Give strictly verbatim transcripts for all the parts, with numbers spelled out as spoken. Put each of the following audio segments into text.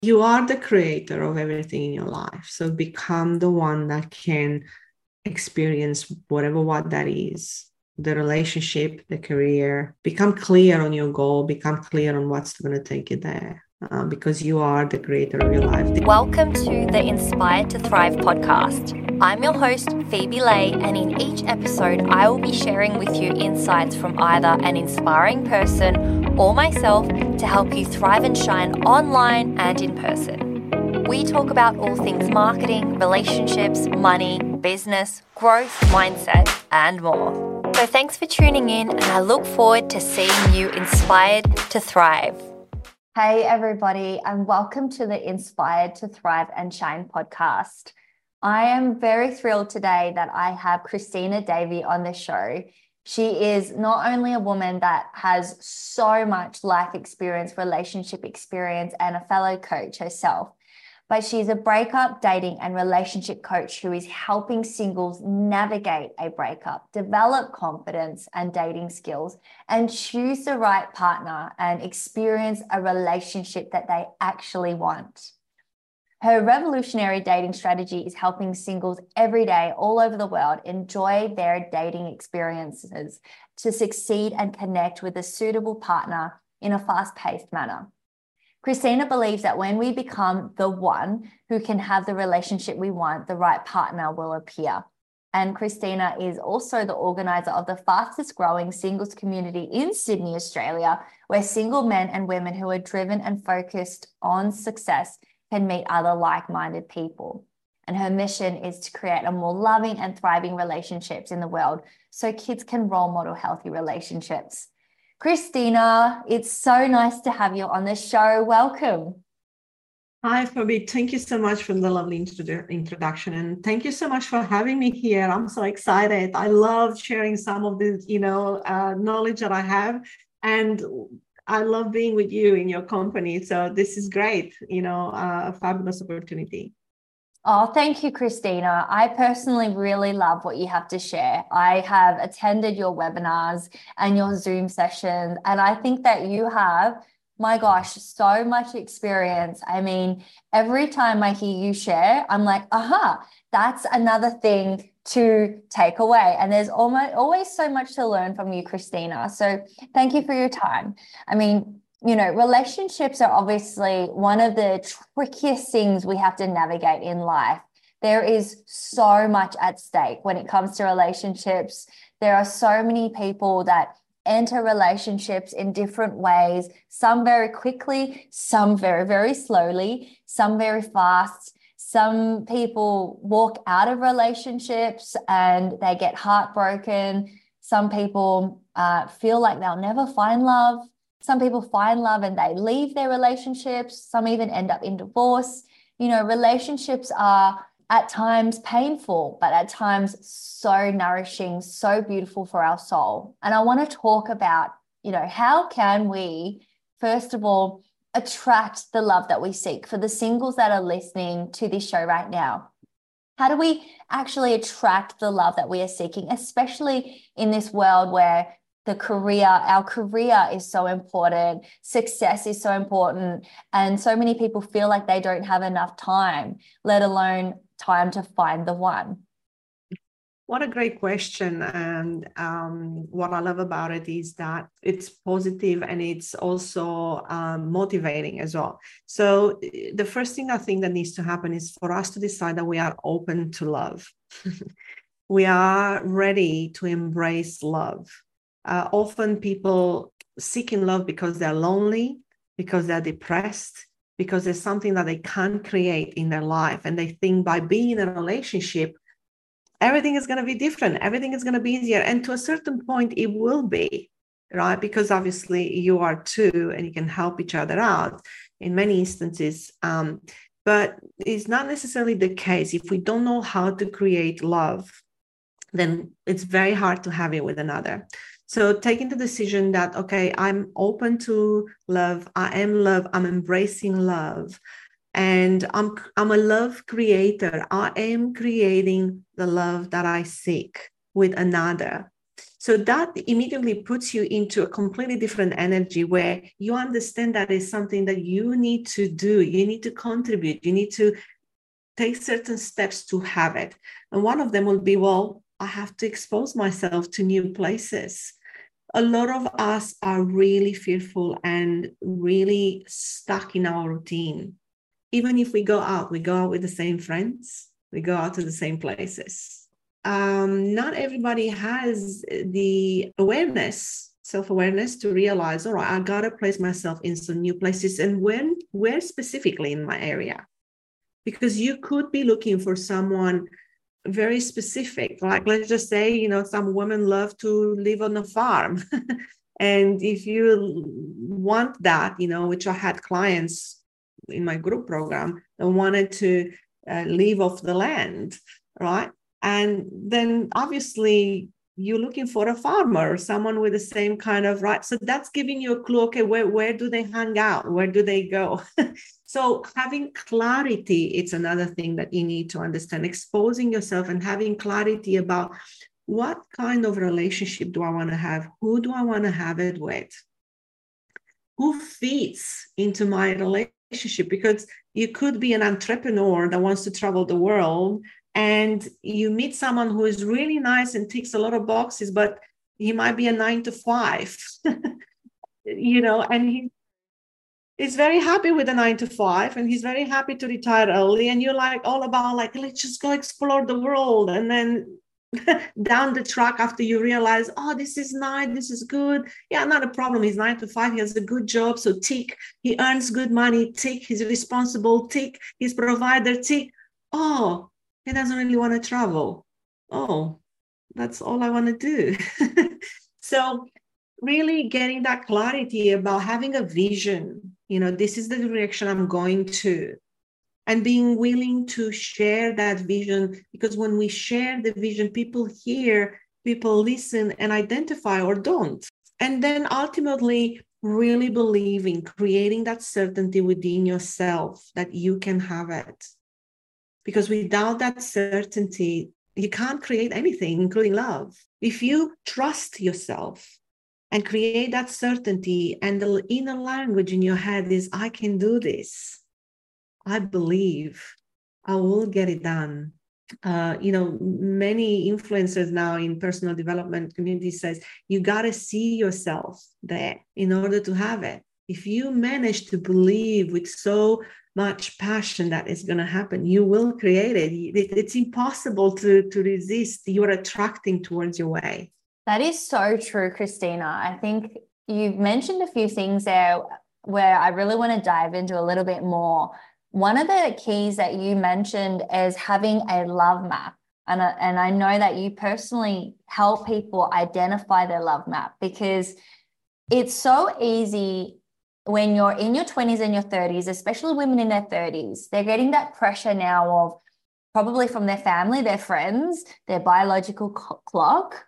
You are the creator of everything in your life. So become the one that can experience whatever what that is, the relationship, the career. Become clear on your goal, become clear on what's going to take you there. Uh, because you are the creator of your life. Welcome to the Inspired to Thrive podcast. I'm your host, Phoebe Lay, and in each episode, I will be sharing with you insights from either an inspiring person or myself to help you thrive and shine online and in person. We talk about all things marketing, relationships, money, business, growth, mindset, and more. So thanks for tuning in, and I look forward to seeing you inspired to thrive. Hey, everybody, and welcome to the Inspired to Thrive and Shine podcast. I am very thrilled today that I have Christina Davey on the show. She is not only a woman that has so much life experience, relationship experience, and a fellow coach herself, but she's a breakup, dating, and relationship coach who is helping singles navigate a breakup, develop confidence and dating skills, and choose the right partner and experience a relationship that they actually want. Her revolutionary dating strategy is helping singles every day all over the world enjoy their dating experiences to succeed and connect with a suitable partner in a fast-paced manner. Christina believes that when we become the one who can have the relationship we want, the right partner will appear. And Christina is also the organizer of the fastest growing singles community in Sydney, Australia, where single men and women who are driven and focused on success can meet other like-minded people. And her mission is to create a more loving and thriving relationships in the world so kids can role model healthy relationships. Christina, it's so nice to have you on the show. Welcome. Hi, Fabi. Thank you so much for the lovely introdu- introduction. And thank you so much for having me here. I'm so excited. I love sharing some of the, you know, uh, knowledge that I have. And I love being with you in your company. So this is great, you know, uh, a fabulous opportunity. Oh, thank you, Christina. I personally really love what you have to share. I have attended your webinars and your Zoom sessions, and I think that you have, my gosh, so much experience. I mean, every time I hear you share, I'm like, aha, that's another thing to take away. And there's almost always so much to learn from you, Christina. So thank you for your time. I mean, you know, relationships are obviously one of the trickiest things we have to navigate in life. There is so much at stake when it comes to relationships. There are so many people that enter relationships in different ways, some very quickly, some very, very slowly, some very fast. Some people walk out of relationships and they get heartbroken. Some people uh, feel like they'll never find love. Some people find love and they leave their relationships. Some even end up in divorce. You know, relationships are at times painful, but at times so nourishing, so beautiful for our soul. And I want to talk about, you know, how can we, first of all, attract the love that we seek? For the singles that are listening to this show right now, how do we actually attract the love that we are seeking, especially in this world where the career, our career is so important, success is so important, and so many people feel like they don't have enough time, let alone time to find the one? What a great question. And um, what I love about it is that it's positive and it's also um, motivating as well. So the first thing I think that needs to happen is for us to decide that we are open to love. We are ready to embrace love. Uh, often people seeking love because they're lonely, because they're depressed, because there's something that they can't create in their life. And they think by being in a relationship, everything is going to be different. Everything is going to be easier. And to a certain point, it will be, right? Because obviously you are two and you can help each other out in many instances. Um, but it's not necessarily the case. If we don't know how to create love, then it's very hard to have it with another. So taking the decision that, okay, I'm open to love. I am love. I'm embracing love. And I'm, I'm a love creator. I am creating the love that I seek with another. So that immediately puts you into a completely different energy where you understand that is something that you need to do. You need to contribute. You need to take certain steps to have it. And one of them will be, well, I have to expose myself to new places. A lot of us are really fearful and really stuck in our routine. Even if we go out, we go out with the same friends, we go out to the same places. Um, not everybody has the awareness, self-awareness to realize, all right, I got to place myself in some new places. And when, where specifically in my area? Because you could be looking for someone very specific, like let's just say, you know, some women love to live on a farm. And if you want that, you know, which I had clients in my group program that wanted to uh, live off the land, right? And then obviously you're looking for a farmer, someone with the same kind of, right? So that's giving you a clue, okay, where, where do they hang out? Where do they go? So having clarity, it's another thing that you need to understand, exposing yourself and having clarity about what kind of relationship do I want to have? Who do I want to have it with? Who fits into my relationship? Because you could be an entrepreneur that wants to travel the world and you meet someone who is really nice and ticks a lot of boxes, but he might be a nine to five, you know, and he is very happy with a nine to five and he's very happy to retire early. And you're like all about like, let's just go explore the world. And then down the track after you realize, oh, this is nice, this is good. Yeah, not a problem. He's nine to five. He has a good job. So tick, he earns good money. Tick, he's responsible. Tick, he's provider. Tick. Oh, he doesn't really want to travel. Oh, that's all I want to do. So really getting that clarity about having a vision, you know, this is the direction I'm going to, and being willing to share that vision, because when we share the vision, people hear, people listen and identify or don't. And then ultimately really believing, creating that certainty within yourself that you can have it. Because without that certainty, you can't create anything, including love. If you trust yourself and create that certainty, and the inner language in your head is, I can do this. I believe I will get it done. Uh, you know, many influencers now in personal development community says, you got to see yourself there in order to have it. If you manage to believe with so much passion that it's going to happen, you will create it. it. It's impossible to, to resist. You're attracting towards your way. That is so true, Christina. I think you've mentioned a few things there where I really want to dive into a little bit more. One of the keys that you mentioned is having a love map. And, and I know that you personally help people identify their love map, because it's so easy when you're in your twenties and your thirties, especially women in their thirties, they're getting that pressure now of probably from their family, their friends, their biological clock,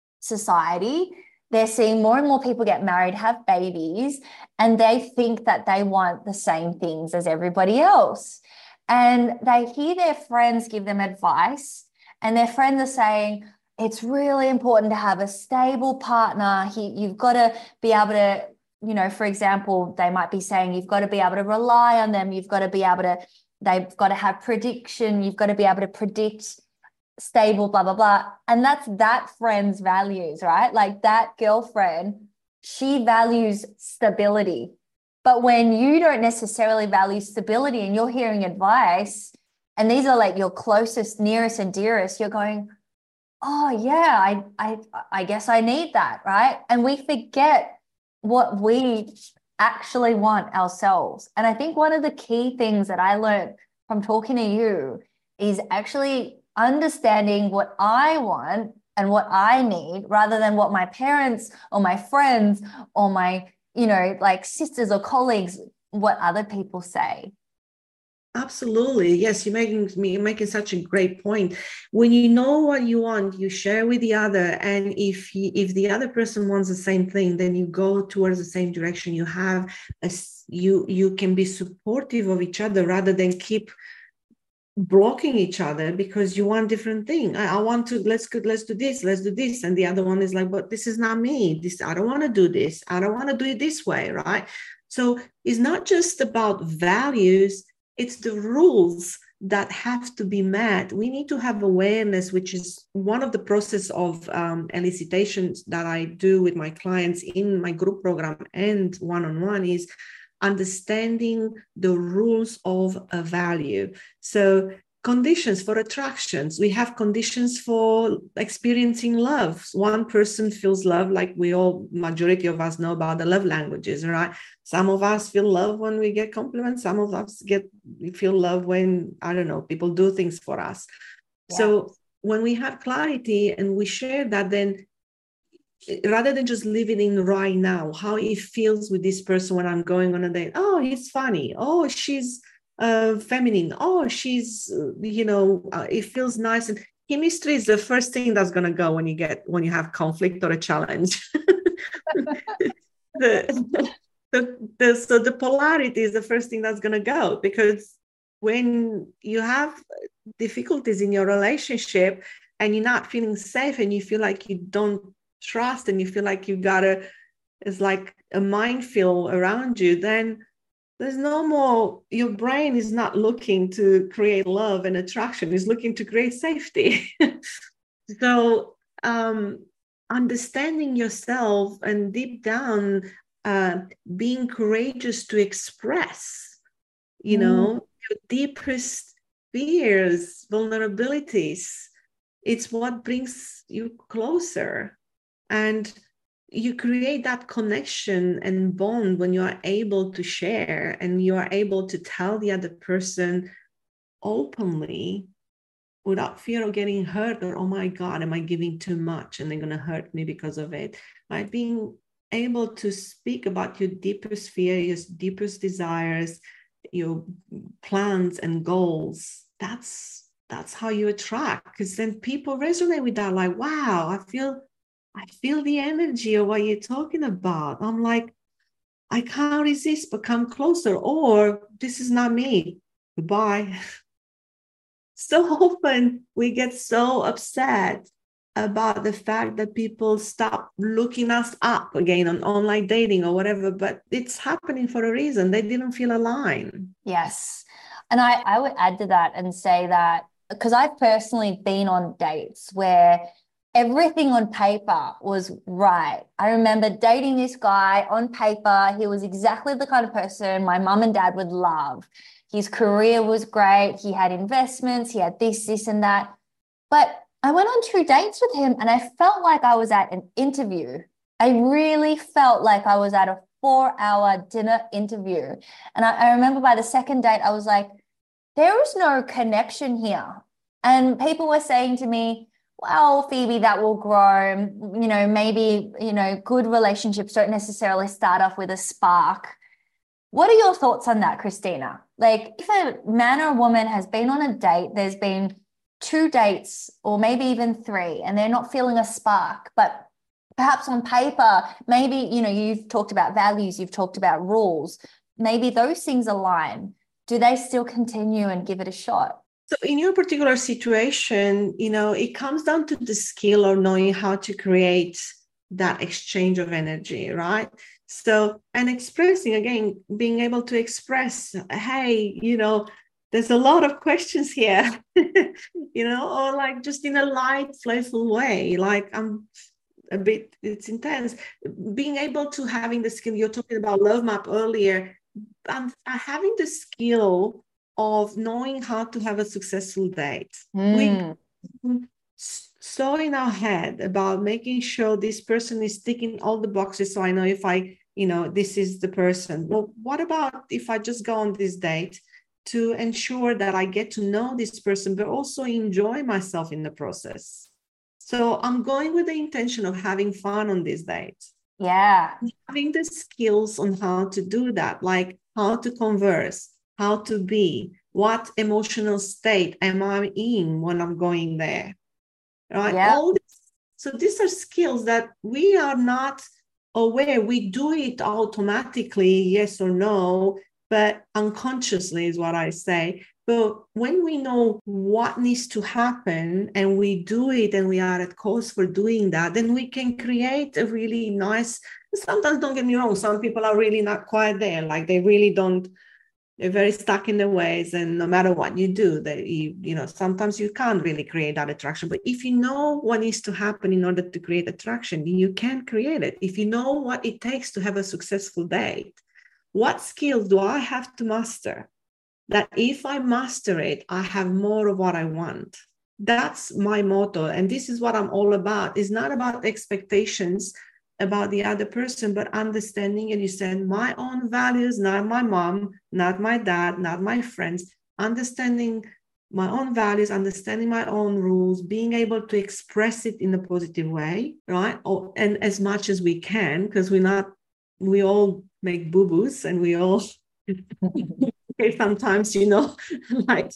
society. They're seeing more and more people get married, have babies, and they think that they want the same things as everybody else. And they hear their friends give them advice, and their friends are saying, it's really important to have a stable partner. He, you've got to be able to, you know, for example, they might be saying you've got to be able to rely on them. You've got to be able to, they've got to have prediction. You've got to be able to predict stable, blah, blah, blah. And that's that friend's values, right? Like that girlfriend, she values stability. But when you don't necessarily value stability and you're hearing advice, and these are like your closest, nearest and dearest, you're going, oh yeah, I, I, I guess I need that, right? And we forget what we actually want ourselves. And I think one of the key things that I learned from talking to you is actually understanding what I want and what I need, rather than what my parents or my friends or my, you know, like sisters or colleagues, what other people say. Absolutely. Yes, you're making me making such a great point. When you know what you want, you share with the other. And if you, if the other person wants the same thing, then you go towards the same direction. You have a, you you can be supportive of each other rather than keep blocking each other because you want different thing. I, I want to, let's go, let's do this, let's do this. And the other one is like, but this is not me. This, I don't want to do this. I don't want to do it this way, right? So it's not just about values, it's the rules that have to be met. We need to have awareness, which is one of the process of um, elicitations that I do with my clients in my group program and one-on-one is understanding the rules of a value. So conditions for attractions, we have conditions for experiencing love. One person feels love, like we all, majority of us know about the love languages, right? Some of us feel love when we get compliments. Some of us get we feel love when, I don't know, people do things for us. Yeah. So when we have clarity and we share that, then rather than just living in right now, how it feels with this person when I'm going on a date. Oh, he's funny. Oh, she's uh, feminine. Oh, she's, uh, you know, uh, it feels nice. And chemistry is the first thing that's going to go when you get, when you have conflict or a challenge. the, the, the, so the polarity is the first thing that's going to go, because when you have difficulties in your relationship and you're not feeling safe and you feel like you don't trust and you feel like you gotta, it's like a minefield around you, then there's no more, your brain is not looking to create love and attraction, it's looking to create safety. So um, understanding yourself and deep down uh, being courageous to express, you mm. know, your deepest fears, vulnerabilities, it's what brings you closer. And you create that connection and bond when you are able to share and you are able to tell the other person openly without fear of getting hurt or, oh my God, am I giving too much and they're going to hurt me because of it? Like being able to speak about your deepest fear, your deepest desires, your plans and goals. That's, that's how you attract, because then people resonate with that. Like, wow, I feel I feel the energy of what you're talking about. I'm like, I can't resist, but come closer. Or this is not me. Goodbye. So often we get so upset about the fact that people stop looking us up again on online dating or whatever, but it's happening for a reason. They didn't feel aligned. Yes. And I, I would add to that and say that, because I've personally been on dates where everything on paper was right. I remember dating this guy on paper. He was exactly the kind of person my mum and dad would love. His career was great. He had investments. He had this, this, and that. But I went on two dates with him and I felt like I was at an interview. I really felt like I was at a four-hour dinner interview. And I, I remember by the second date, I was like, there is no connection here. And people were saying to me, well, Phoebe, that will grow. You know, maybe, you know, good relationships don't necessarily start off with a spark. What are your thoughts on that, Christina? Like, if a man or a woman has been on a date, there's been two dates or maybe even three, and they're not feeling a spark, but perhaps on paper, maybe, you know, you've talked about values, you've talked about rules, maybe those things align. Do they still continue and give it a shot? So in your particular situation, you know, it comes down to the skill of knowing how to create that exchange of energy, right? So, and expressing, again, being able to express, hey, you know, there's a lot of questions here, you know, or like just in a light, playful way, like I'm a bit, it's intense. Being able to having the skill, you're talking about Love Map earlier, and having the skill of knowing how to have a successful date. Mm. We so in our head about making sure this person is ticking all the boxes, so I know if I, you know, this is the person. Well, what about if I just go on this date to ensure that I get to know this person, but also enjoy myself in the process? So I'm going with the intention of having fun on this date. Yeah. Having the skills on how to do that, like how to converse, how to be, what emotional state am I in when I'm going there, right? Yeah. All this, so these are skills that we are not aware. We do it automatically, yes or no, but unconsciously is what I say. But when we know what needs to happen and we do it and we are at cause for doing that, then we can create a really nice, sometimes don't get me wrong, some people are really not quite there. Like they really don't, they're very stuck in their ways. And no matter what you do, that you, you know, sometimes you can't really create that attraction. But if you know what needs to happen in order to create attraction, you can create it. If you know what it takes to have a successful date, what skills do I have to master? That if I master it, I have more of what I want. That's my motto. And this is what I'm all about. It's not about expectations about the other person, but understanding, and you said, my own values, not my mom, not my dad, not my friends, understanding my own values, understanding my own rules, being able to express it in a positive way, right? Oh, and as much as we can, because we're not, we all make boo-boos and we all... Okay, sometimes, you know, like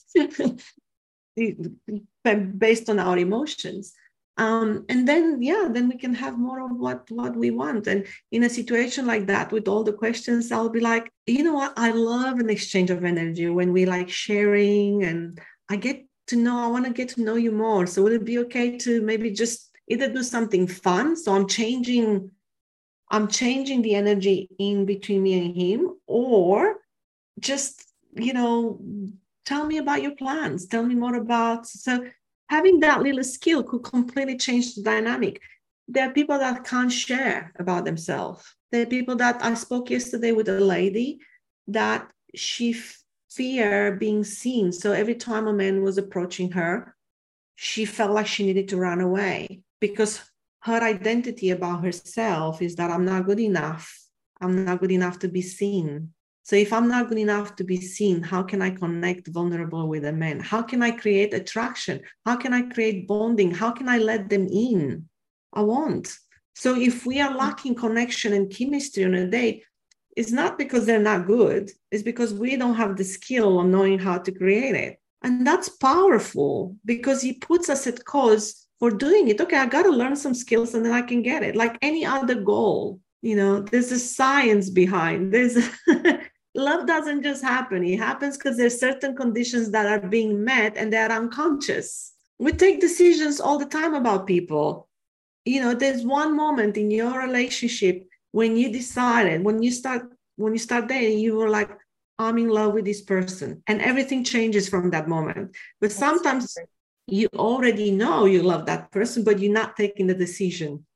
based on our emotions. Um, and then, yeah, then we can have more of what, what we want. And in a situation like that, with all the questions, I'll be like, you know what? I love an exchange of energy when we like sharing, and I get to know, I want to get to know you more. So would it be okay to maybe just either do something fun? So I'm changing, I'm changing the energy in between me and him, or just, you know, tell me about your plans. Tell me more about, so having that little skill could completely change the dynamic. There are people that can't share about themselves. There are people that, I spoke yesterday with a lady that she feared being seen. So every time a man was approaching her, she felt like she needed to run away because her identity about herself is that I'm not good enough. I'm not good enough to be seen. So if I'm not good enough to be seen, how can I connect vulnerable with a man? How can I create attraction? How can I create bonding? How can I let them in? I won't. So if we are lacking connection and chemistry on a date, it's not because they're not good. It's because we don't have the skill of knowing how to create it. And that's powerful because it puts us at cause for doing it. Okay, I got to learn some skills and then I can get it. Like any other goal, you know, there's a science behind. There's a love doesn't just happen. It happens because there's certain conditions that are being met and they're unconscious. We take decisions all the time about people. You know, there's one moment in your relationship when you decided, when you start, when you start dating, you were like, I'm in love with this person. And everything changes from that moment. But That's sometimes so you already know you love that person, but you're not taking the decision.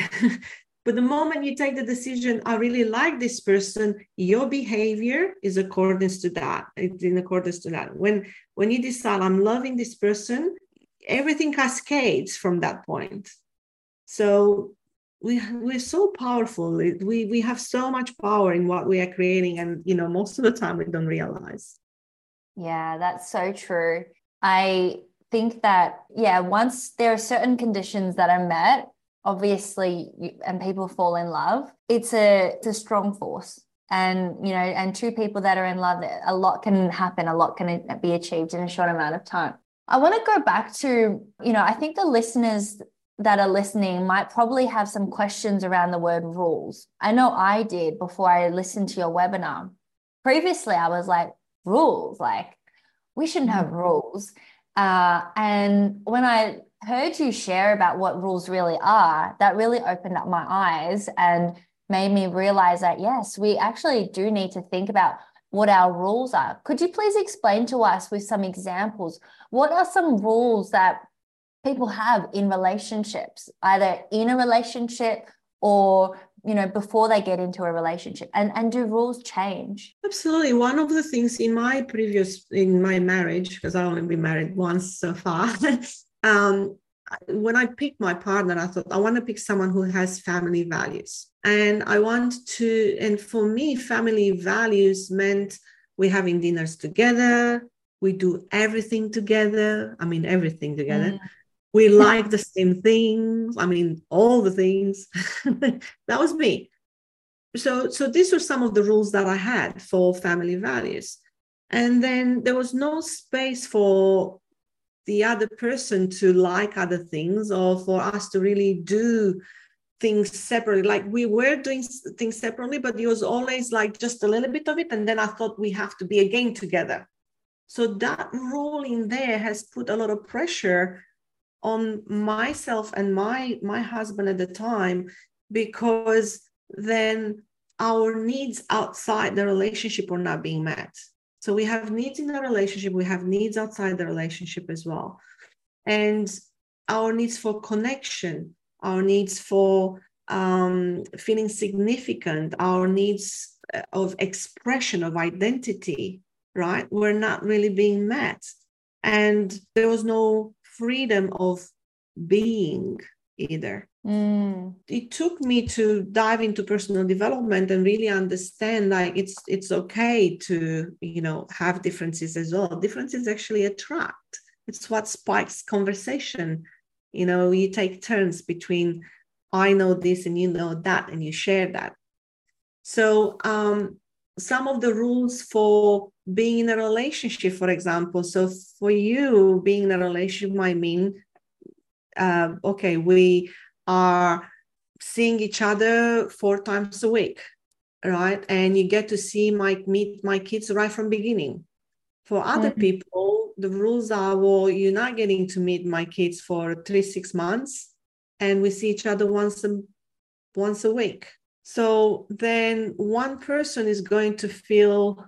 But the moment you take the decision, I really like this person, your behavior is accordance to that. It's in accordance to that. When, when you decide I'm loving this person, everything cascades from that point. So we, we're so powerful. We, we have so much power in what we are creating. And, you know, most of the time we don't realize. Yeah, that's so true. I think that, yeah, once there are certain conditions that are met, obviously, and people fall in love, it's a, it's a strong force. And, you know, and two people that are in love, a lot can happen, a lot can be achieved in a short amount of time. I want to go back to, you know, I think the listeners that are listening might probably have some questions around the word rules. I know I did before I listened to your webinar. Previously, I was like, rules, like we shouldn't have rules. Uh, and when I heard you share about what rules really are, that really opened up my eyes and made me realize that, yes, we actually do need to think about what our rules are. Could you please explain to us with some examples, what are some rules that people have in relationships, either in a relationship or, you know, before they get into a relationship, and, and do rules change? Absolutely. One of the things in my previous, in my marriage, because I only been married once so far, um, when I picked my partner, I thought I want to pick someone who has family values. And I want to, and for me, family values meant we're having dinners together. We do everything together. I mean, everything together. Mm. We like the same things. I mean, all the things. That was me. So, so these were some of the rules that I had for family values. And then there was no space for the other person to like other things or for us to really do things separately. Like we were doing things separately, but it was always like just a little bit of it. And then I thought we have to be again together. So that role in there has put a lot of pressure on myself and my my husband at the time, because then our needs outside the relationship are not being met. So we have needs in the relationship, we have needs outside the relationship as well. And our needs for connection, our needs for um, feeling significant, our needs of expression, of identity, right, were not really being met. And there was no freedom of being either. Mm. It took me to dive into personal development and really understand, like, it's it's okay to, you know, have differences as well. Differences actually attract. It's what spikes conversation. You know, you take turns between, I know this and you know that, and you share that. So um, some of the rules for being in a relationship, for example, so for you, being in a relationship might mean, uh, okay, we are seeing each other four times a week, right? And you get to see my meet my kids right from beginning. For other Mm. people, the rules are, well, you're not getting to meet my kids for three, six months, and we see each other once a, once a week. So then one person is going to feel,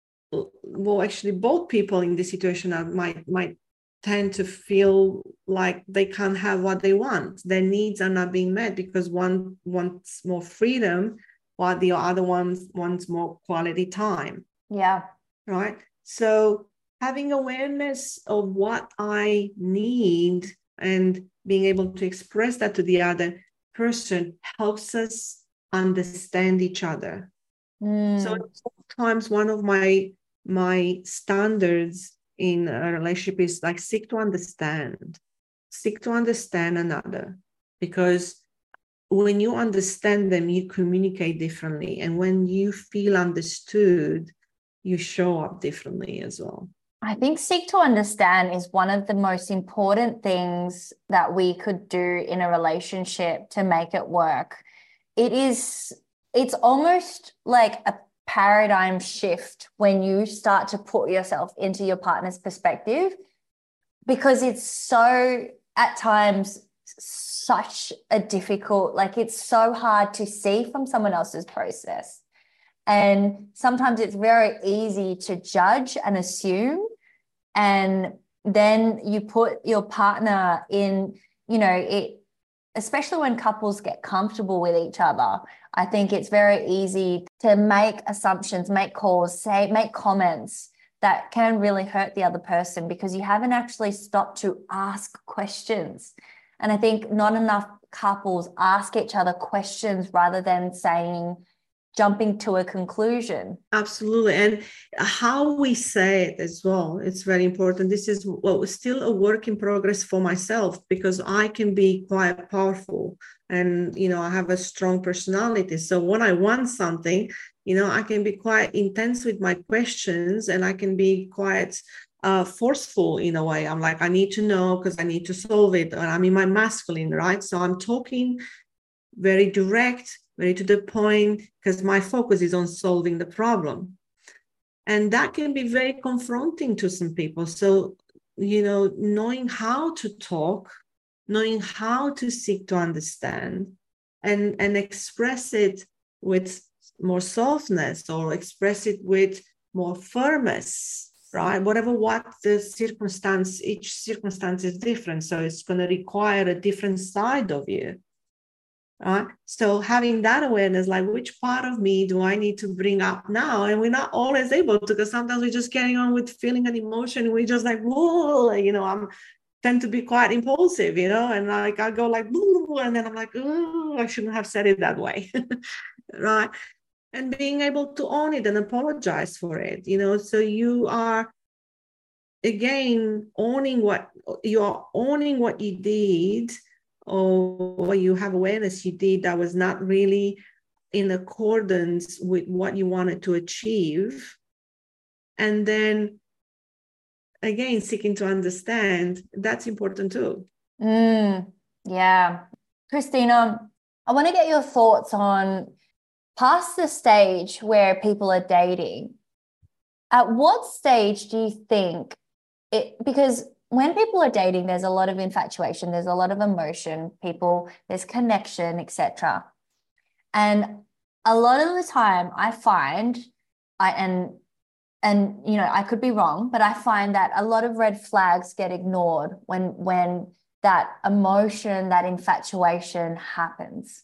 well, actually both people in this situation are, might might tend to feel like they can't have what they want. Their needs are not being met because one wants more freedom while the other one wants more quality time. Yeah. Right. So having awareness of what I need and being able to express that to the other person helps us understand each other. Mm. So sometimes one of my my standards in a relationship is like, seek to understand, seek to understand another, because when you understand them, you communicate differently. And when you feel understood, you show up differently as well. I think seek to understand is one of the most important things that we could do in a relationship to make it work. It is, it's almost like a paradigm shift when you start to put yourself into your partner's perspective, because it's so, at times, such a difficult, like it's so hard to see from someone else's process. And sometimes it's very easy to judge and assume. And then you put your partner in, you know, it, especially when couples get comfortable with each other, I think it's very easy to make assumptions, make calls, say, make comments that can really hurt the other person because you haven't actually stopped to ask questions. And I think not enough couples ask each other questions rather than saying, jumping to a conclusion. Absolutely. And how we say it as well, it's very important. This is well, still a work in progress for myself, because I can be quite powerful and, you know, I have a strong personality. So when I want something, you know, I can be quite intense with my questions, and I can be quite uh, forceful in a way. I'm like, I need to know because I need to solve it. And I'm in my masculine, right? So I'm talking very direct, very to the point, because my focus is on solving the problem. And that can be very confronting to some people. So, you know, knowing how to talk, knowing how to seek to understand and, and express it with more softness, or express it with more firmness, right? Whatever what the circumstance, each circumstance is different. So it's going to require a different side of you. Right? So having that awareness, like, which part of me do I need to bring up now? And we're not always able to, because sometimes we're just getting on with feeling an emotion. We're just like, whoa, you know, I'm tend to be quite impulsive, you know, and like I go like, and then I'm like, oh, I shouldn't have said it that way. Right? And being able to own it and apologize for it, you know, so you are again owning what you're owning what you did, or you have awareness you did that was not really in accordance with what you wanted to achieve. And then again, seeking to understand, that's important too. Mm, yeah. Christina, I want to get your thoughts on past the stage where people are dating. At what stage do you think it, because when people are dating, there's a lot of infatuation, there's a lot of emotion, people, there's connection, et cetera. And a lot of the time I find, I and and you know, I could be wrong, but I find that a lot of red flags get ignored when when that emotion, that infatuation happens.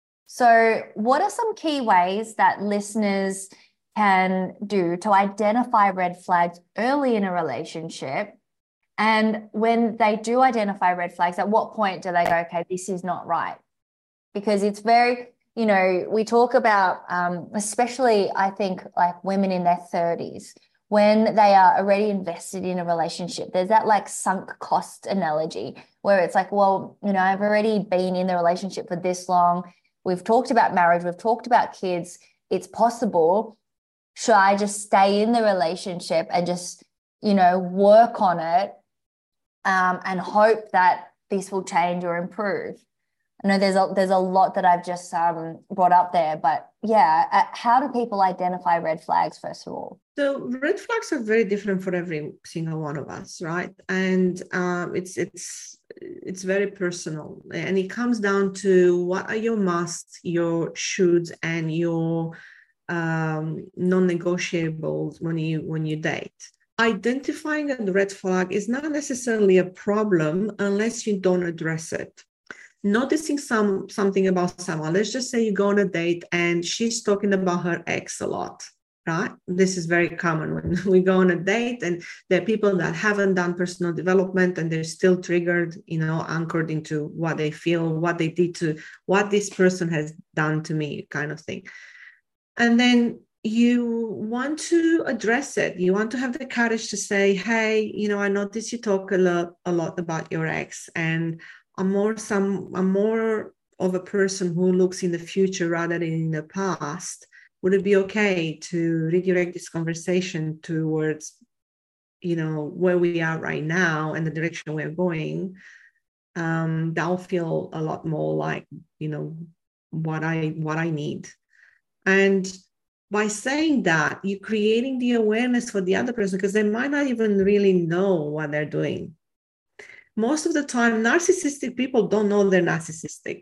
So what are some key ways that listeners can do to identify red flags early in a relationship? And when they do identify red flags, at what point do they go, okay, this is not right? Because it's very, you know, we talk about, um, especially I think like women in their thirties, when they are already invested in a relationship, there's that like sunk cost analogy where it's like, well, you know, I've already been in the relationship for this long. We've talked about marriage. We've talked about kids. It's possible. Should I just stay in the relationship and just, you know, work on it um, and hope that this will change or improve? I know there's a, there's a lot that I've just um, brought up there, but yeah, uh, how do people identify red flags, first of all? So red flags are very different for every single one of us, right? And um, it's it's it's very personal, and it comes down to what are your musts, your shoulds, and your um, non-negotiables when you when you date. Identifying a red flag is not necessarily a problem unless you don't address it. Noticing some something about someone, let's just say you go on a date and she's talking about her ex a lot, right? This is very common when we go on a date and there are people that haven't done personal development and they're still triggered, you know, anchored into what they feel, what they did to, what this person has done to me, kind of thing. And then you want to address it. You want to have the courage to say, hey, you know, I notice you talk a lot, a lot about your ex, and I'm more some I'm more of a person who looks in the future rather than in the past. Would it be okay to redirect this conversation towards, you know, where we are right now and the direction we're going? Um, that'll feel a lot more like, you know, what I what I need. And by saying that, you're creating the awareness for the other person, because they might not even really know what they're doing. Most of the time, narcissistic people don't know they're narcissistic.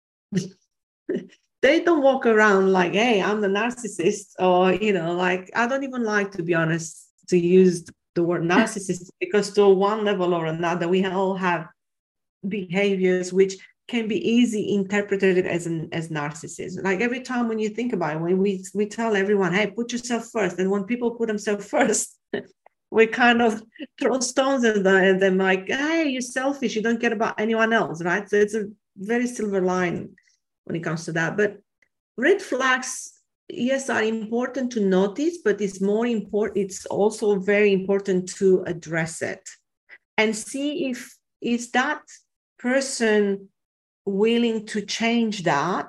They don't walk around like, hey, I'm the narcissist, or, you know, like, I don't even like, to be honest, to use the word narcissist, because to one level or another, we all have behaviors which can be easily interpreted as an as narcissism. Like every time when you think about it, when we, we tell everyone, hey, put yourself first. And when people put themselves first, we kind of throw stones at them and they're like, hey, you're selfish. You don't care about anyone else, right? So it's a very silver line when it comes to that. But red flags, yes, are important to notice, but it's more important. It's also very important to address it and see if is that person willing to change that,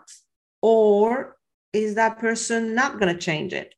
or is that person not going to change it?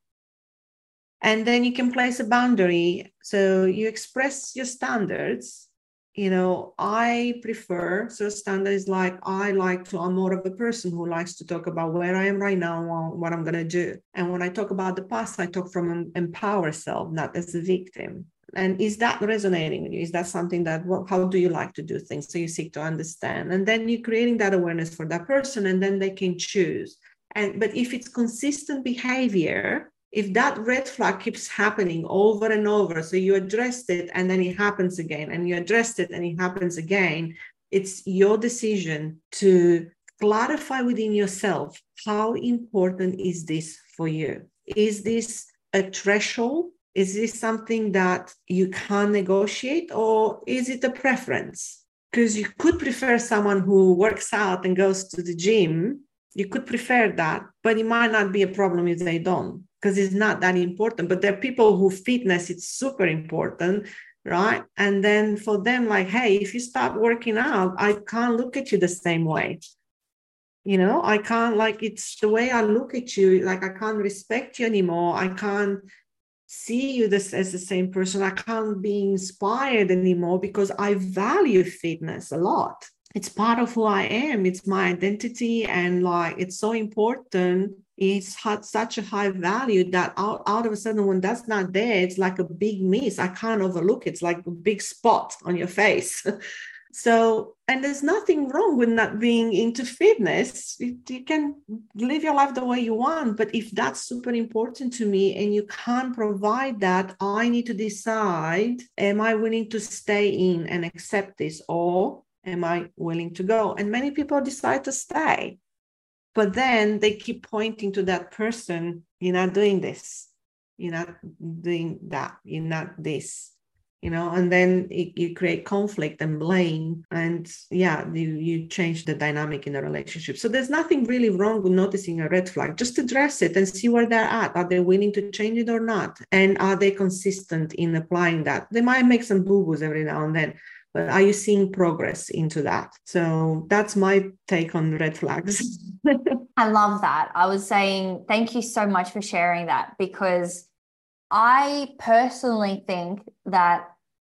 And then you can place a boundary. So you express your standards. You know, I prefer, so standards like, I like to, I'm more of a person who likes to talk about where I am right now and what I'm going to do. And when I talk about the past, I talk from an empowered self, not as a victim. And is that resonating with you? Is that something that, well, how do you like to do things? So you seek to understand. And then you're creating that awareness for that person, and then they can choose. And but if it's consistent behavior, if that red flag keeps happening over and over, so you addressed it and then it happens again, and you addressed it and it happens again, it's your decision to clarify within yourself, how important is this for you? Is this a threshold? Is this something that you can't negotiate, or is it a preference? Because you could prefer someone who works out and goes to the gym. You could prefer that, but it might not be a problem if they don't, because it's not that important. But there are people who fitness, it's super important, right? And then for them, like, hey, if you start working out, I can't look at you the same way. You know, I can't, like, it's the way I look at you, like, I can't respect you anymore. I can't see you this as the same person. I can't be inspired anymore because I value fitness a lot. It's part of who I am. It's my identity. And like, it's so important it's had such a high value that out, out of a sudden, when that's not there, it's like a big miss. I can't overlook it. It's like a big spot on your face. So, and there's nothing wrong with not being into fitness. You, you can live your life the way you want. But if that's super important to me and you can't provide that, I need to decide, am I willing to stay in and accept this, or am I willing to go? And many people decide to stay. But then they keep pointing to that person, you're not doing this, you're not doing that, you're not this. You know, and then it, you create conflict and blame, and yeah, you, you change the dynamic in the relationship. So there's nothing really wrong with noticing a red flag. Just address it and see where they're at. Are they willing to change it or not? And are they consistent in applying that? They might make some boo-boos every now and then, but are you seeing progress into that? So that's my take on red flags. I love that. I was saying, thank you so much for sharing that, because I personally think that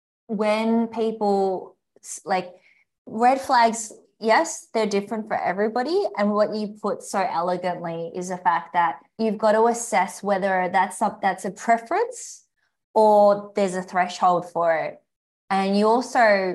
when people, like, red flags, yes, they're different for everybody. And what you put so elegantly is the fact that you've got to assess whether that's a, that's a preference or there's a threshold for it. And you also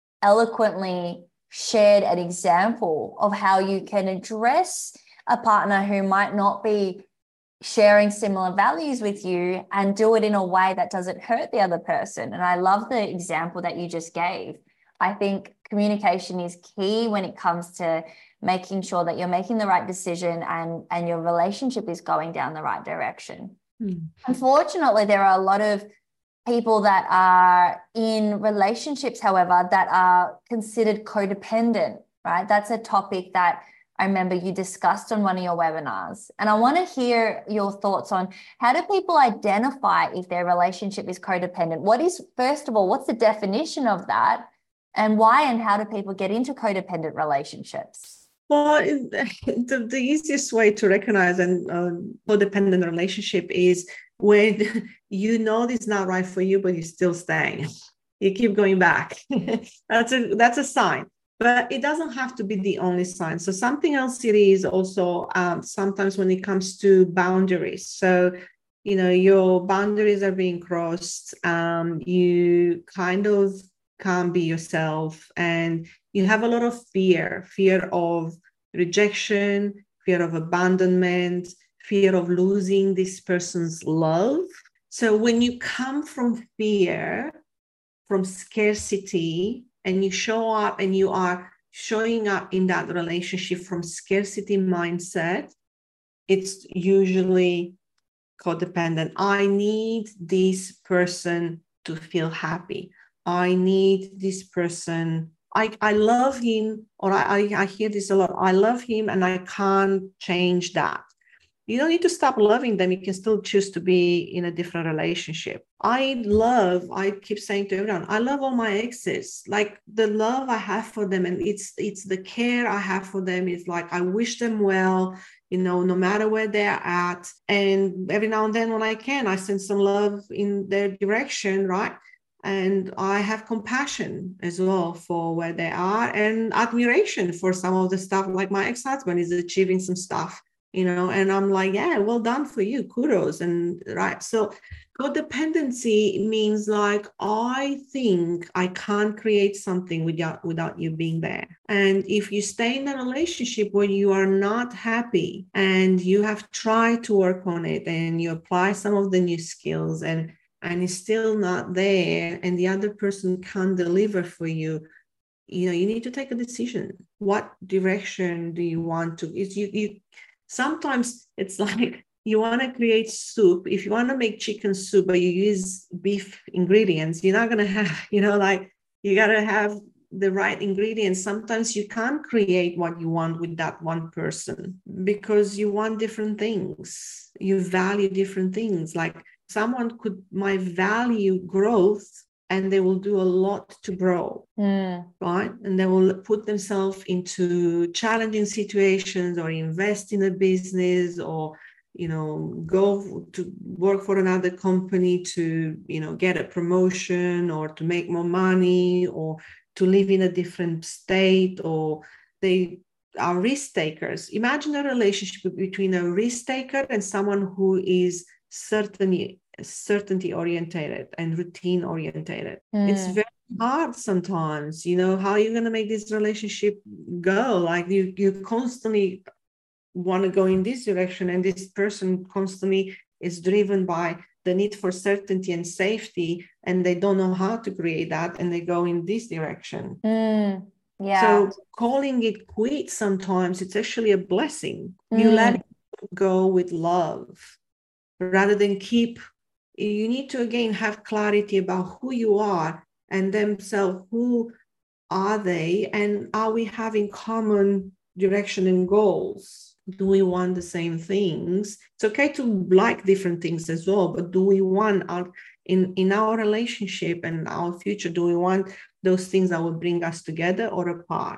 eloquently shared an example of how you can address a partner who might not be sharing similar values with you and do it in a way that doesn't hurt the other person. And I love the example that you just gave. I think communication is key when it comes to making sure that you're making the right decision and, and your relationship is going down the right direction. Mm. Unfortunately, there are a lot of people that are in relationships, however, that are considered codependent, right? That's a topic that I remember you discussed on one of your webinars. And I want to hear your thoughts on, how do people identify if their relationship is codependent? What is, first of all, what's the definition of that? And why and how do people get into codependent relationships? Well, the, the easiest way to recognize a um, codependent relationship is when you know it's not right for you, but you're still staying. You keep going back. that's a that's a sign. But it doesn't have to be the only sign. So something else it is also um, sometimes when it comes to boundaries. So, you know, your boundaries are being crossed. Um, you kind of can't be yourself, and you have a lot of fear, fear of rejection, fear of abandonment, fear of losing this person's love. So when you come from fear, from scarcity, and you show up and you are showing up in that relationship from scarcity mindset, it's usually codependent. I need this person to feel happy. I need this person. I, I love him, or I, I hear this a lot. I love him and I can't change that. You don't need to stop loving them. You can still choose to be in a different relationship. I love, I keep saying to everyone, I love all my exes. Like the love I have for them, and it's it's the care I have for them. It's like I wish them well, you know, no matter where they're at. And every now and then when I can, I send some love in their direction, right? And I have compassion as well for where they are, and admiration for some of the stuff, like my ex-husband is achieving some stuff. You know, and I'm like, yeah, well done for you, kudos. And right. So codependency means like, I think I can't create something without, without you being there. And if you stay in a relationship where you are not happy and you have tried to work on it and you apply some of the new skills and, and it's still not there, and the other person can't deliver for you, you know, you need to take a decision. What direction do you want to, is you, you, sometimes it's like you want to create soup. If you want to make chicken soup, but you use beef ingredients, you're not going to have, you know, like you got to have the right ingredients. Sometimes you can't create what you want with that one person because you want different things. You value different things. Like someone could, might value growth, and they will do a lot to grow, mm. right? And they will put themselves into challenging situations or invest in a business or, you know, go to work for another company to, you know, get a promotion or to make more money or to live in a different state, or they are risk takers. Imagine a relationship between a risk taker and someone who is certainty certainty orientated and routine orientated. Mm. It's very hard sometimes, you know, how are you going to make this relationship go? Like you you constantly want to go in this direction, and this person constantly is driven by the need for certainty and safety, and they don't know how to create that, and they go in this direction. Mm. Yeah. So calling it quit sometimes, it's actually a blessing. Mm. You let it go with love rather than keep. You need to again have clarity about who you are and themselves. Who are they, and are we having common direction and goals? Do we want the same things? It's okay to like different things as well, but do we want our in in our relationship and our future, do we want those things that will bring us together or apart?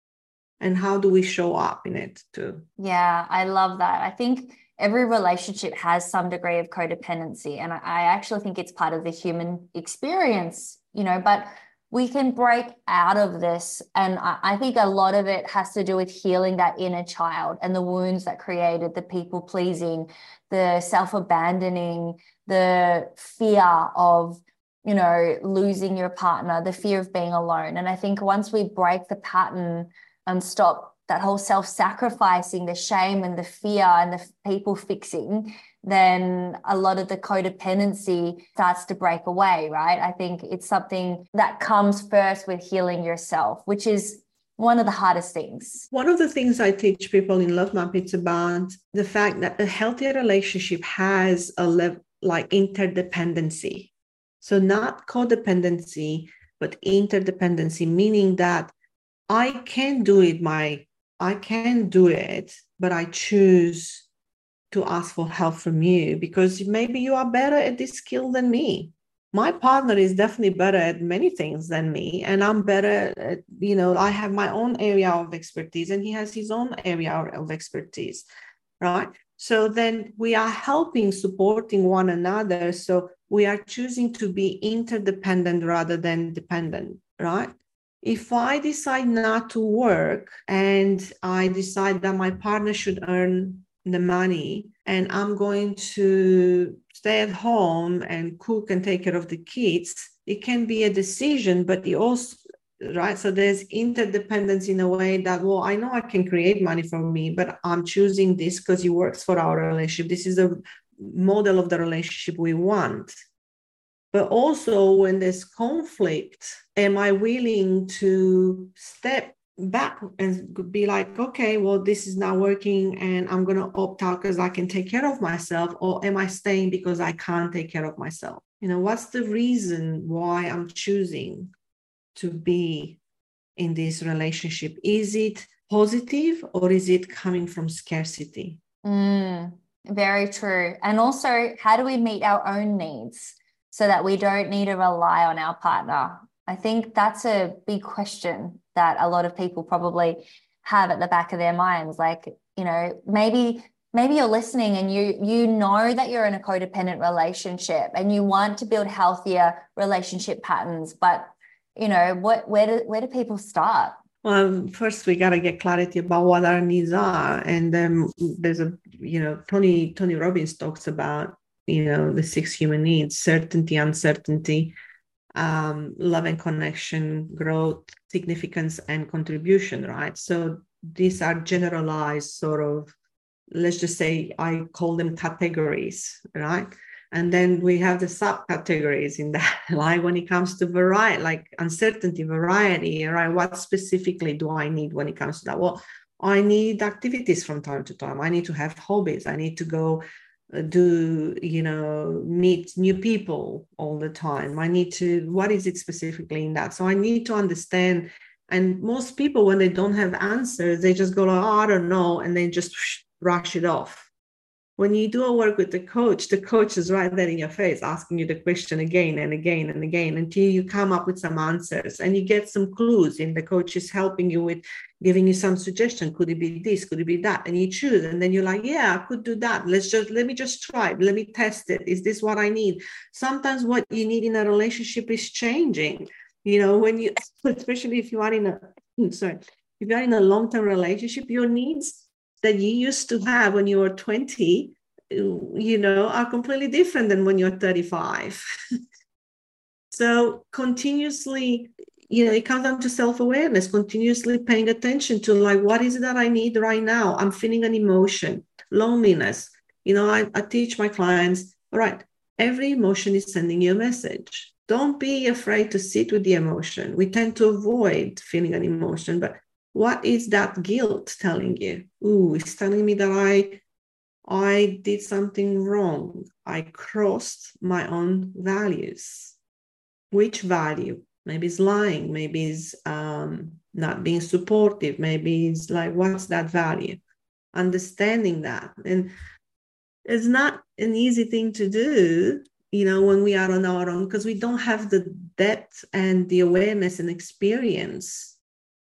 And how do we show up in it too? Yeah, I love that. I think every relationship has some degree of codependency, and I, I actually think it's part of the human experience, you know, but we can break out of this. And I, I think a lot of it has to do with healing that inner child and the wounds that created the people pleasing, the self-abandoning, the fear of, you know, losing your partner, the fear of being alone. And I think once we break the pattern and stop that whole self-sacrificing, the shame and the fear and the people fixing, then a lot of the codependency starts to break away, right? I think it's something that comes first with healing yourself, which is one of the hardest things. One of the things I teach people in Love Map, it's about the fact that a healthy relationship has a level like interdependency. So not codependency, but interdependency, meaning that I can do it my I can do it, but I choose to ask for help from you because maybe you are better at this skill than me. My partner is definitely better at many things than me, and I'm better at, you know, I have my own area of expertise and he has his own area of expertise, right? So then we are helping, supporting one another. So we are choosing to be interdependent rather than dependent, right? If I decide not to work and I decide that my partner should earn the money and I'm going to stay at home and cook and take care of the kids, it can be a decision, but it also, right? So there's interdependence in a way that, well, I know I can create money for me, but I'm choosing this because it works for our relationship. This is the model of the relationship we want. But also when there's conflict, am I willing to step back and be like, okay, well, this is not working and I'm going to opt out because I can take care of myself? Or am I staying because I can't take care of myself? You know, what's the reason why I'm choosing to be in this relationship? Is it positive or is it coming from scarcity? Mm, very true. And also, how do we meet our own needs so that we don't need to rely on our partner? I think that's a big question that a lot of people probably have at the back of their minds. Like, you know, maybe maybe you're listening and you you know that you're in a codependent relationship and you want to build healthier relationship patterns, but you know, what where do where do people start? Well, first we got to get clarity about what our needs are, and then there's a you know Tony Tony Robbins talks about you know the six human needs: certainty, uncertainty, um, love and connection, growth, significance, and contribution. Right. So these are generalized sort of, let's just say I call them categories, right? And then we have the subcategories in that, like when it comes to variety, like uncertainty, variety, right? What specifically do I need when it comes to that? Well, I need activities from time to time. I need to have hobbies. I need to go do, you know, meet new people all the time. I need to, what is it specifically in that? So I need to understand. And most people, when they don't have answers, they just go, oh, I don't know. And they just brush it off. When you do a work with the coach, the coach is right there in your face, asking you the question again and again and again until you come up with some answers and you get some clues. And the coach is helping you with giving you some suggestion. Could it be this? Could it be that? And you choose. And then you're like, yeah, I could do that. Let's just, let me just try it. Let me test it. Is this what I need? Sometimes what you need in a relationship is changing. You know, when you, especially if you are in a, sorry, if you're in a long-term relationship, your needs that you used to have when you were twenty, you know, are completely different than when you're thirty-five. So continuously, you know, it comes down to self-awareness, continuously paying attention to like, what is it that I need right now? I'm feeling an emotion, loneliness. You know, I, I teach my clients, all right, every emotion is sending you a message. Don't be afraid to sit with the emotion. We tend to avoid feeling an emotion, but what is that guilt telling you? Ooh, it's telling me that I, I did something wrong. I crossed my own values. Which value? Maybe it's lying, maybe it's um, not being supportive, maybe it's like, what's that value? Understanding that. And it's not an easy thing to do, you know, when we are on our own, because we don't have the depth and the awareness and experience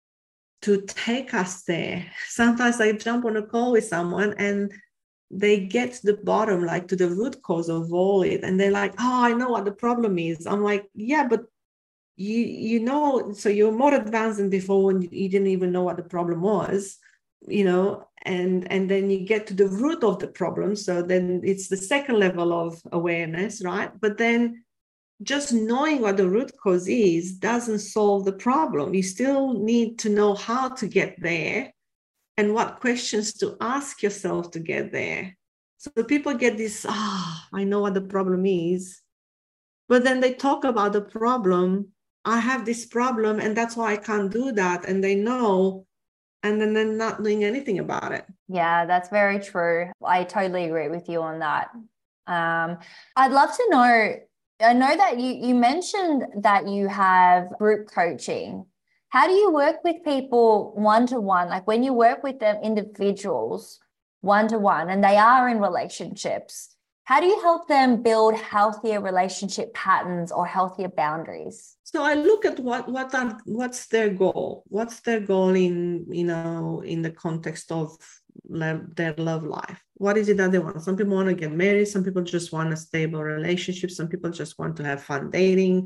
to take us there. Sometimes I jump on a call with someone and they get to the bottom, like to the root cause of all it. And they're like, oh, I know what the problem is. I'm like, yeah, but you you know, so you're more advanced than before when you didn't even know what the problem was, you know, and, and then you get to the root of the problem. So then it's the second level of awareness, right? But then just knowing what the root cause is doesn't solve the problem. You still need to know how to get there and what questions to ask yourself to get there. So people get this, ah, oh, I know what the problem is. But then they talk about the problem. I have this problem and that's why I can't do that. And they know, and then they're not doing anything about it. Yeah, that's very true. I totally agree with you on that. Um, I'd love to know, I know that you, you mentioned that you have group coaching. How do you work with people one-to-one? Like when you work with them individuals one-to-one and they are in relationships, how do you help them build healthier relationship patterns or healthier boundaries? So I look at what what are what's their goal? What's their goal in, you know, in the context of their love life? What is it that they want? Some people want to get married. Some people just want a stable relationship. Some people just want to have fun dating.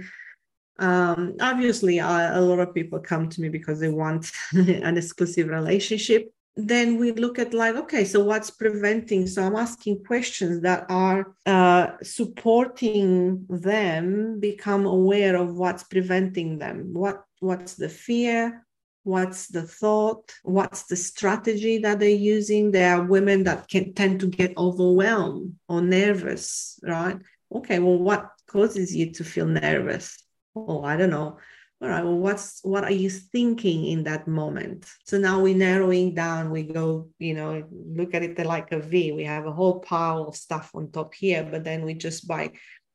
Um, obviously, uh, a lot of people come to me because they want an exclusive relationship. Then we look at like, okay, so what's preventing? So I'm asking questions that are uh, supporting them become aware of what's preventing them. What what's the fear? What's the thought? What's the strategy that they're using? There are women that can tend to get overwhelmed or nervous, right? Okay, well, what causes you to feel nervous? Oh, I don't know. All right, well, what's what are you thinking in that moment? So now we're narrowing down. We go, you know, look at it like a V. We have a whole pile of stuff on top here, but then we just by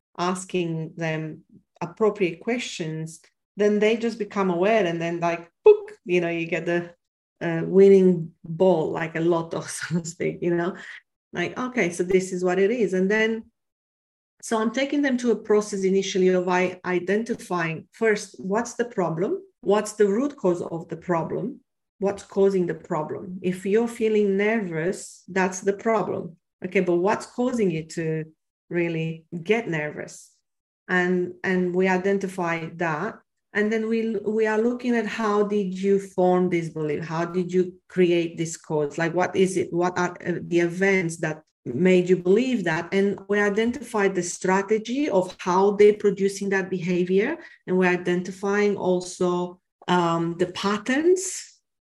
asking them appropriate questions, then they just become aware, and then like, book, you know, you get the uh, winning ball, like a lotto, so to speak, you know, like, okay, so this is what it is. And then So I'm taking them to a process initially of I identifying first, what's the problem? What's the root cause of the problem? What's causing the problem? If you're feeling nervous, that's the problem. Okay, but what's causing you to really get nervous? And, and we identify that. And then we, we are looking at how did you form this belief? How did you create this cause? Like, what is it? What are the events that made you believe that? And we identified the strategy of how they're producing that behavior, and we're identifying also um, the patterns.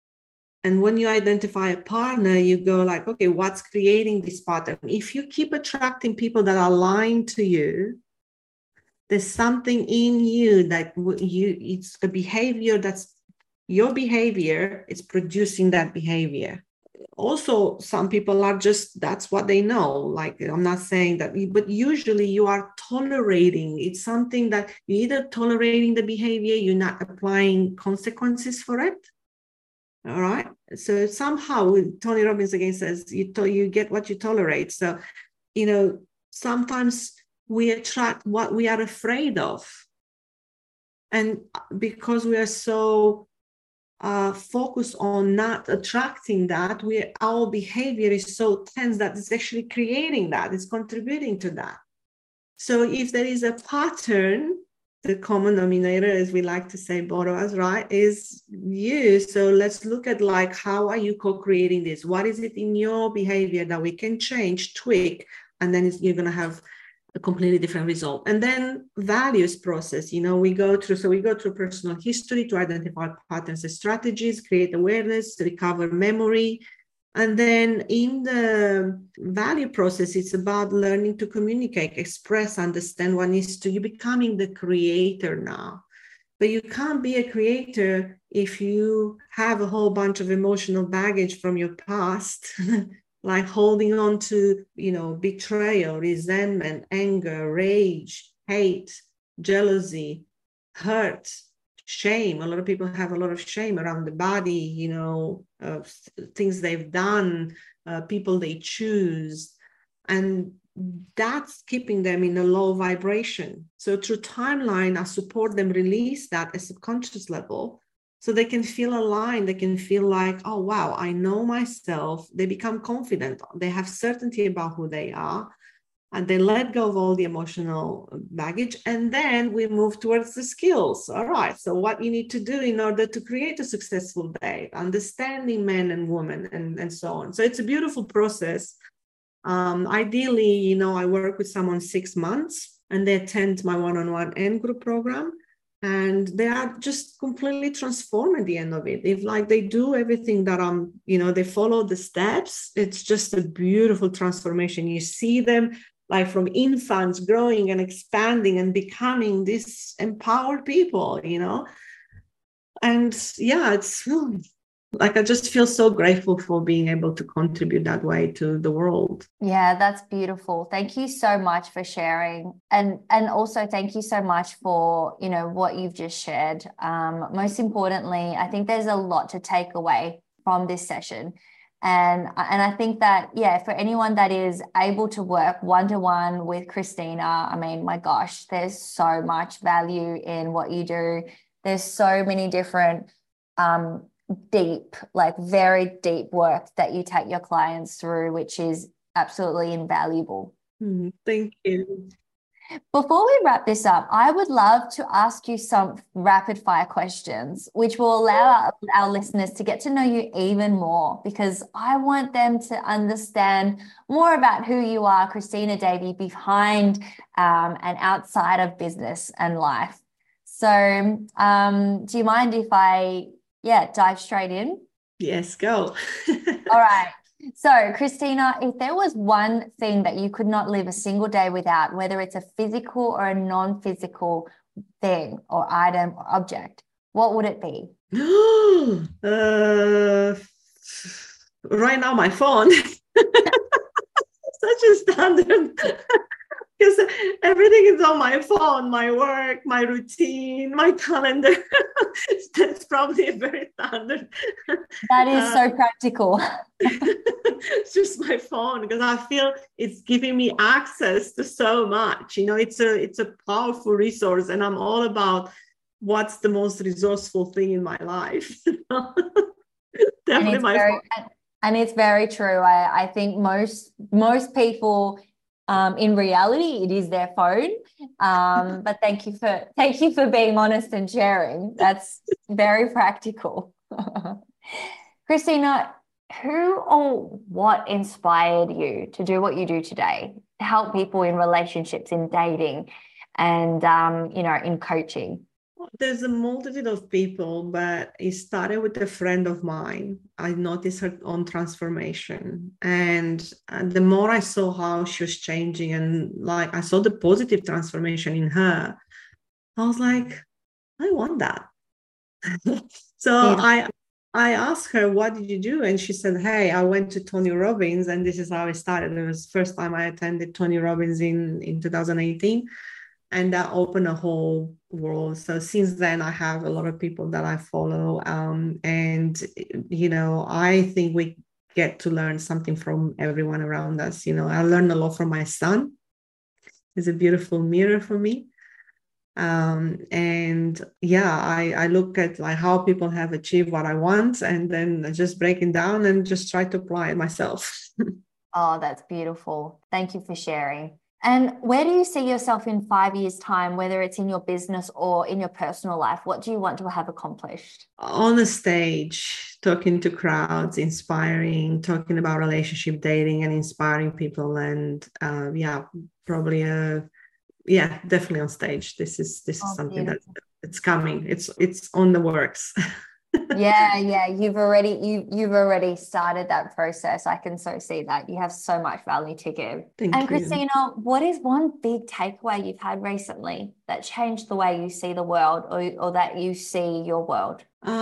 And when you identify a partner, you go like, okay, what's creating this pattern? If you keep attracting people that are lying to you, there's something in you that you, it's a behavior that's your behavior, it's producing that behavior. Also, some people are just, that's what they know. Like, I'm not saying that, but usually you are tolerating. It's something that you're either tolerating the behavior, you're not applying consequences for it. All right. So somehow, Tony Robbins again says, you, to, you get what you tolerate. So, you know, sometimes we attract what we are afraid of. And because we are so uh, focused on not attracting that, we our behavior is so tense that it's actually creating that, it's contributing to that. So if there is a pattern, the common denominator, as we like to say, both of us, right, is you. So let's look at like, how are you co-creating this? What is it in your behavior that we can change, tweak, and then it's, you're going to have a completely different result. And then values process, you know, we go through, so we go through personal history to identify patterns and strategies, create awareness, recover memory. And then in the value process, it's about learning to communicate, express, understand what needs to, you're becoming the creator now. But you can't be a creator if you have a whole bunch of emotional baggage from your past, like holding on to, you know, betrayal, resentment, anger, rage, hate, jealousy, hurt, shame. A lot of people have a lot of shame around the body, you know, uh, things they've done, uh, people they choose. And that's keeping them in a low vibration. So through Timeline, I support them release that at subconscious level, so they can feel aligned. They can feel like, oh, wow, I know myself. They become confident. They have certainty about who they are. And they let go of all the emotional baggage. And then we move towards the skills. All right. So what you need to do in order to create a successful day, understanding men and women, and, and so on. So it's a beautiful process. Um, ideally, you know, I work with someone six months and they attend my one-on-one and group program. And they are just completely transformed at the end of it. If like they do everything that I'm, you know, they follow the steps, it's just a beautiful transformation. You see them like from infants growing and expanding and becoming these empowered people, you know. And yeah, it's like, I just feel so grateful for being able to contribute that way to the world. Yeah, that's beautiful. Thank you so much for sharing. And and also thank you so much for, you know, what you've just shared. Um, most importantly, I think there's a lot to take away from this session. And, and I think that, yeah, for anyone that is able to work one-to-one with Christina, I mean, my gosh, there's so much value in what you do. There's so many different um deep, like very deep work that you take your clients through, which is absolutely invaluable. Mm, thank you. Before we wrap this up, I would love to ask you some rapid fire questions, which will allow our, our listeners to get to know you even more, because I want them to understand more about who you are, Christina Davey, behind um, and outside of business and life. So um, do you mind if I Yeah, dive straight in? Yes, go. All right. So, Christina, if there was one thing that you could not live a single day without, whether it's a physical or a non-physical thing or item or object, what would it be? uh, right now, my phone. Such a standard. Because everything is on my phone, my work, my routine, my calendar. That's probably a very standard. That is uh, so practical. It's just my phone, because I feel it's giving me access to so much. You know, it's a it's a powerful resource, and I'm all about what's the most resourceful thing in my life. Definitely my very, phone. And it's very true. I, I think most most people. Um, in reality, it is their phone. Um, but thank you for thank you for being honest and sharing. That's very practical. Christina, who or what inspired you to do what you do today, to help people in relationships, in dating, and um, you know, in coaching? There's a multitude of people, but it started with a friend of mine. I noticed her own transformation. And, and the more I saw how she was changing, and like I saw the positive transformation in her, I was like, I want that. So yeah. I I asked her, what did you do? And she said, hey, I went to Tony Robbins, and this is how I started. It was the first time I attended Tony Robbins in, in two thousand eighteen. And that opened a whole world. So since then, I have a lot of people that I follow. Um, and, you know, I think we get to learn something from everyone around us. You know, I learned a lot from my son. He's a beautiful mirror for me. Um, and yeah, I, I look at like how people have achieved what I want, and then just breaking down and just try to apply it myself. Oh, that's beautiful. Thank you for sharing. And where do you see yourself in five years' time, whether it's in your business or in your personal life? What do you want to have accomplished? On a stage, talking to crowds, inspiring, talking about relationship dating and inspiring people. And uh, yeah, probably, uh, yeah, definitely on stage. This is, this is Oh, something that beautiful. it's coming. It's, it's on the works. Yeah, yeah, you've already you you've already started that process. I can so see that. You have so much value to give. And Thank you. Christina, what is one big takeaway you've had recently that changed the way you see the world, or, or that you see your world?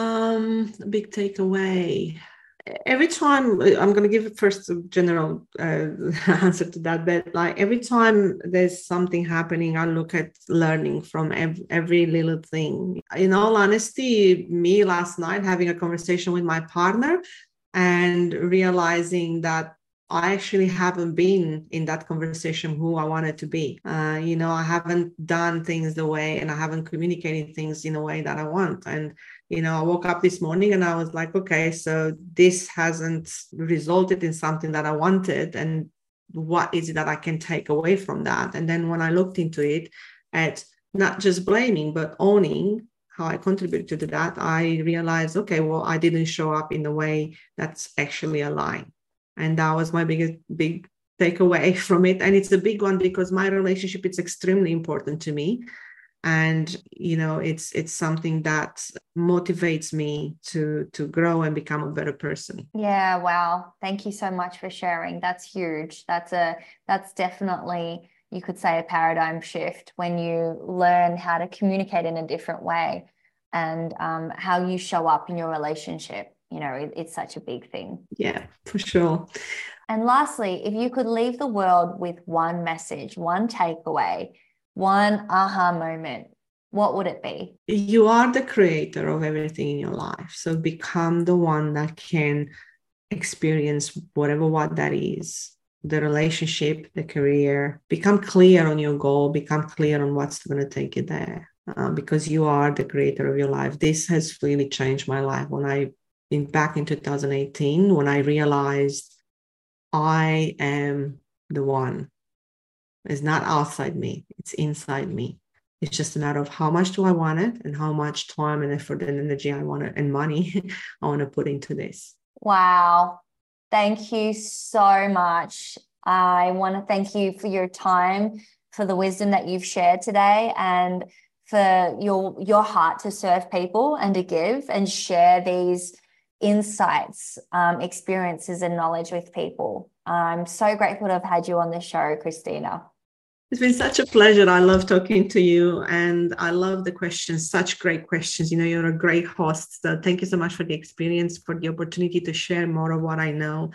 Um, a big takeaway. Every time I'm going to give first a general uh, answer to that, but like every time there's something happening, I look at learning from every, every little thing. In all honesty, me last night having a conversation with my partner and realizing that I actually haven't been in that conversation who I wanted to be. Uh, you know, I haven't done things the way and I haven't communicated things in a way that I want. And you know, I woke up this morning and I was like, okay, so this hasn't resulted in something that I wanted. And what is it that I can take away from that? And then when I looked into it at not just blaming, but owning how I contributed to that, I realized, okay, well, I didn't show up in the way that's actually aligned. And that was my biggest, big takeaway from it. And it's a big one because my relationship is extremely important to me. And you know it's it's something that motivates me to to grow and become a better person. Yeah, wow. Thank you so much for sharing. That's huge. That's a that's definitely, you could say, a paradigm shift when you learn how to communicate in a different way, and um, how you show up in your relationship. You know, it, it's such a big thing. Yeah, for sure. And lastly, if you could leave the world with one message, one takeaway, one aha moment, what would it be? You are the creator of everything in your life, so become the one that can experience whatever what that is, the relationship, the career. Become clear on your goal, become clear on what's going to take you there, uh, because you are the creator of your life. This has really changed my life when I in back in two thousand eighteen, when I realized I am the one. It's not outside me, it's inside me. It's just a matter of how much do I want it and how much time and effort and energy I want to, and money I want to put into this. Wow. Thank you so much. I want to thank you for your time, for the wisdom that you've shared today, and for your your heart to serve people and to give and share these insights, um, experiences, and knowledge with people. I'm so grateful to have had you on the show, Christina. It's been such a pleasure. I love talking to you and I love the questions, such great questions. You know, you're a great host. So thank you so much for the experience, for the opportunity to share more of what I know.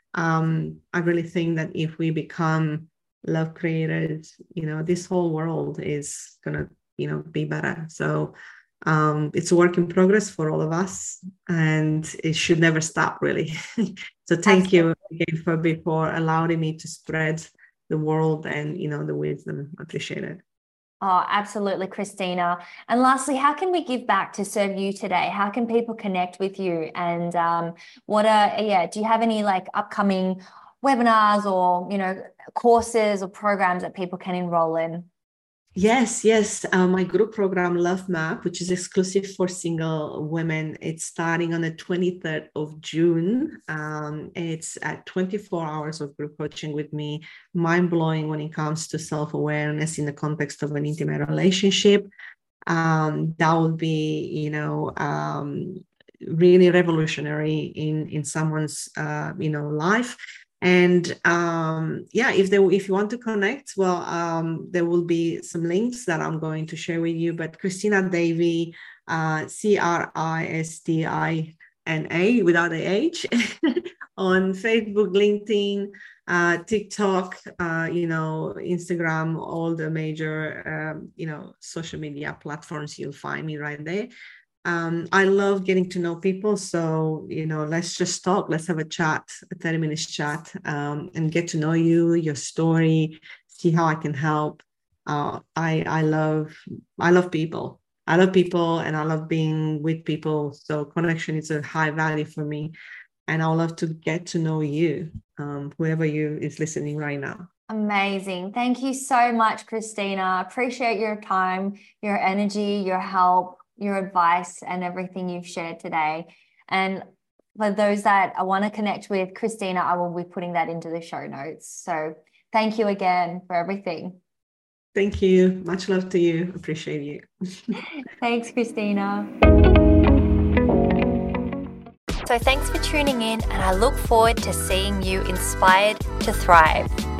Um, I really think that if we become love creators, you know, this whole world is going to, you know, be better. So um, it's a work in progress for all of us and it should never stop, really. So thank Absolutely. You again for before allowing me to spread the world and, you know, the wisdom. I appreciate it. Oh, absolutely, Christina. And lastly, how can we give back to serve you today? How can people connect with you? And um, what are, yeah, do you have any like upcoming webinars or, you know, courses or programs that people can enroll in? Yes, yes. Uh, my group program, Love Map, which is exclusive for single women, it's starting on the twenty-third of June. Um, it's at twenty-four hours of group coaching with me, mind-blowing when it comes to self-awareness in the context of an intimate relationship. Um, that would be, you know, um, really revolutionary in, in someone's, uh, you know, life. And um, yeah, if they if you want to connect, well, um, there will be some links that I'm going to share with you. But Christina Davy, uh, C R I S T I N A without a H, on Facebook, LinkedIn, uh, TikTok, uh, you know, Instagram, all the major, um, you know, social media platforms. You'll find me right there. Um, I love getting to know people. So, you know, let's just talk. Let's have a chat, a thirty minutes chat, um, and get to know you, your story, see how I can help. Uh, I, I love, I love people. I love people and I love being with people. So connection is a high value for me. And I would love to get to know you, um, whoever you is listening right now. Amazing. Thank you so much, Christina. Appreciate your time, your energy, your help, your advice, and everything you've shared today. And for those that I want to connect with Christina, I will be putting that into the show notes. So thank you again for everything. Thank you. Much love to you. Appreciate you. Thanks, Christina. So thanks for tuning in, and I look forward to seeing you inspired to thrive.